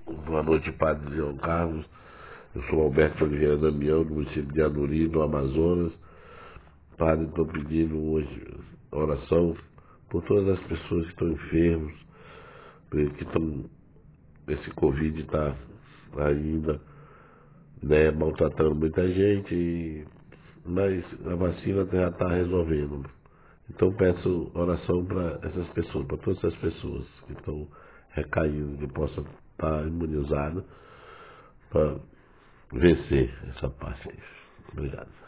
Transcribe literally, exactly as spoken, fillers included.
Boa noite, Padre João Carlos. Eu sou Alberto Oliveira Damião, do município de Anuri, do Amazonas. Padre, estou pedindo hoje oração por todas as pessoas que estão enfermas, que estão. Esse Covid está ainda, né, maltratando muita gente, e, mas a vacina já está resolvendo. Então peço oração para essas pessoas, para todas essas pessoas que estão recaindo, que possam estar imunizadas para vencer essa parte aí. Obrigado.